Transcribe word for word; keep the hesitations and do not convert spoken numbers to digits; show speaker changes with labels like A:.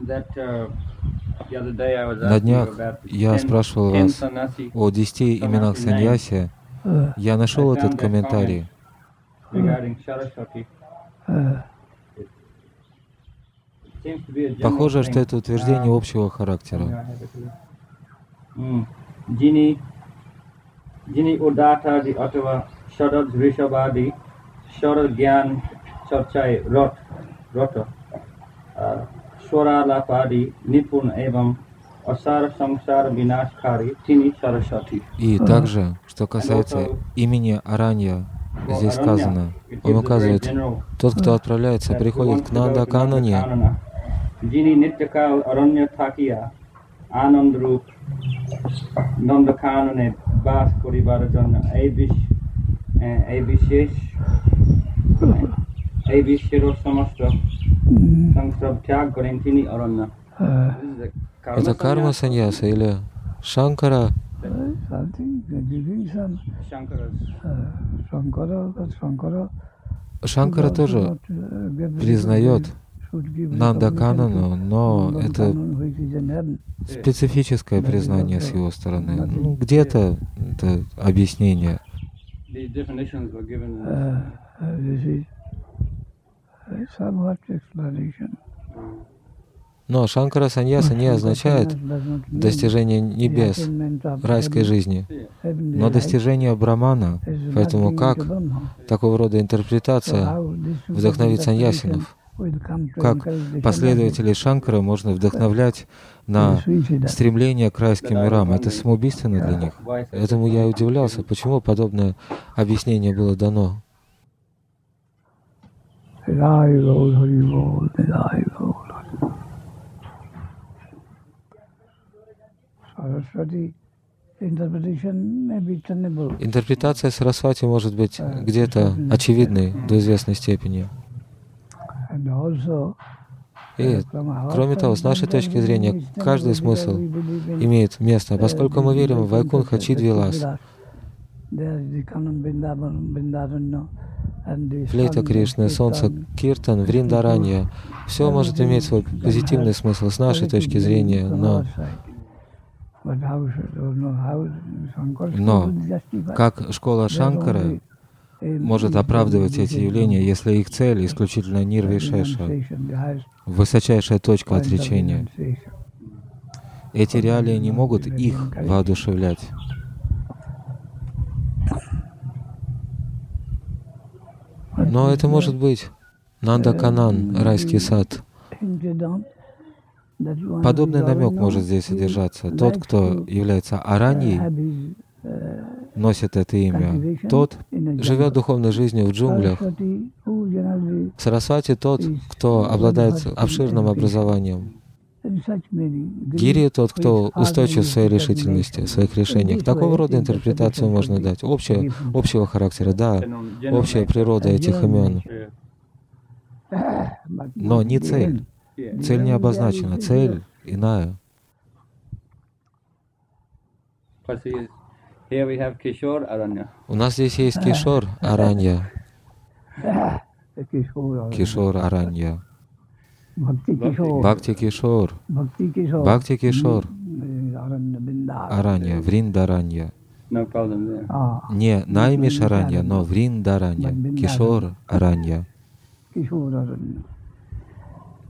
A: На днях я спрашивал вас о десяти именах саньяси. Я нашел этот комментарий. Похоже, что это утверждение общего характера.
B: Jini Udata di Ottawa Sharad Rishabadi Sharad Gyan Charchai Rot Roto Swara Lapadi Nipun Evam Asar Samsar Vinashkari Tini Saraswati.
A: И также, что касается имени Аранья, здесь сказано, он указывает, тот, кто отправляется, приходит к Нанда Канане.
B: Jini Nityakal Aranya Thakia Anandrup Nanda Kanane বাস করিবার জন্য এই বিশ্ব এই বিশেষ এই বিশ্বের সমস্ত সংস্রব ত্যাগ করেন তিনি অরণ্য.
A: Это карма саньяса или Шанкара? Шанкара тоже признает Нанда Канану, но это специфическое признание с его стороны. Ну, где-то это объяснение. Но Шанкара саньяса не означает достижение небес, райской жизни, но достижение брамана. Поэтому как такого рода интерпретация вдохновит саньясинов? Как последователей Шанкара можно вдохновлять на стремление к райским мирам? Это самоубийственно для них. Этому я удивлялся, почему подобное объяснение было дано. Интерпретация Сарасвати может быть где-то очевидной до известной степени. И, кроме того, с нашей точки зрения, каждый смысл имеет место, поскольку мы верим в Вайкунха Чидвилас, флейта Кришны, солнце Киртан, Вриндаранья. Все может иметь свой позитивный смысл с нашей точки зрения, но, но как школа Шанкара может оправдывать эти явления, если их цель исключительно нирвишеша, высочайшая точка отречения. Эти реалии не могут их воодушевлять. Но это может быть Нанда Канан, райский сад. Подобный намек может здесь содержаться. Тот, кто является Араньей, носит это имя. Тот живет духовной жизнью в джунглях. Сарасвати тот, кто обладает обширным образованием. Гири тот, кто устойчив в своей решительности, в своих решениях. Такого рода интерпретацию можно дать. Общего, общего характера, да, общая природа этих имен. Но не цель. Цель не обозначена, цель иная. У нас здесь есть Кишор Аранья. Кишор Аранья. Бхакти Кишор. Бхакти Кишор Аранья. Вриндаранья. Не Наймиш Аранья, но Вриндаранья. Кишор Аранья.